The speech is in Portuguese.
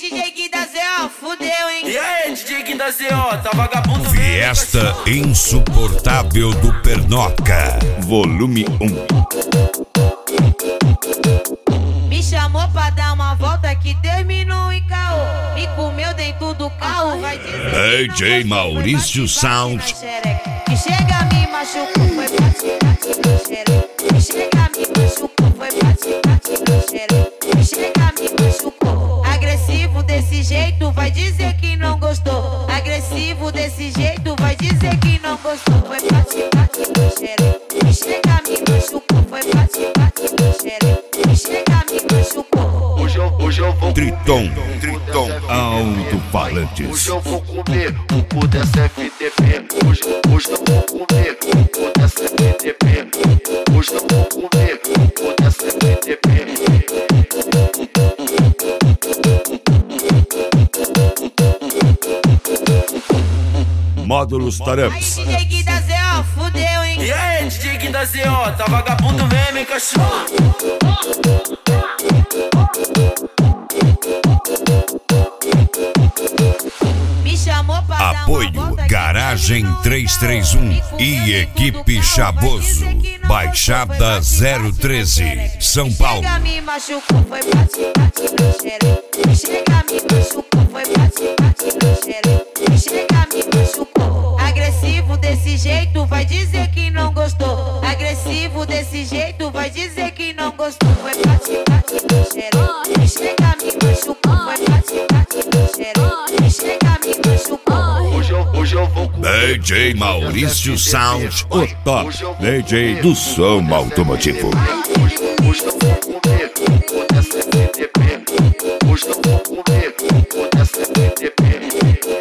DJ Gui da ZO, fudeu, hein? E aí, DJ Gui da ZO, tá vagabundo mesmo? Fiesta insuportável do Pernoca, volume 1. Me chamou pra dar uma volta que terminou em caô. Me comeu dentro do carro, vai dizer DJ Maurício Sound. Que chega, me machucou, foi bate na xereca. Que chega, me machucou, foi bate na xereca. Que chega, me machucou. Agressivo desse jeito, vai dizer que não gostou. Agressivo desse jeito, vai dizer que não gostou. Foi bate na xereca. Que chega, me machucou, foi bate na xereca. Que chega, me machucou. Hoje eu vou Triton Alto-Falantes. Hoje eu vou comer o cu dessa FTP. Hoje eu vou comer o cu dessa FTP. Hoje eu vou comer o cu dessa FTP. Módulos Tarefas. Aí, DJ Gui da ZO, fudeu, hein? E aí, DJ Gui da ZO, tá vagabundo mesmo, hein, cachorro? Me chamou pra dar uma Apoio volta que Garagem terminou em 331 caô. Me e comeu Equipe dentro do carro, Chaboso, vai dizer que não Baixada gostou, foi bate 013, São Paulo. Chega, me machucou, foi bate na xereca. Chega, me machucou, foi bate na xereca. Chega, me machucou. Agressivo desse jeito, vai dizer que não gostou. Agressivo desse jeito, vai dizer que não gostou. Foi bate na xereca. Chega, me machucou, foi bate na xereca. Chega, me machucou. Hoje eu vou comer DJ Maurício Sound, o top DJ do som automotivo. Hoje eu vou comer o cu dessa FTP. Hoje eu vou comer o cu dessa FTP.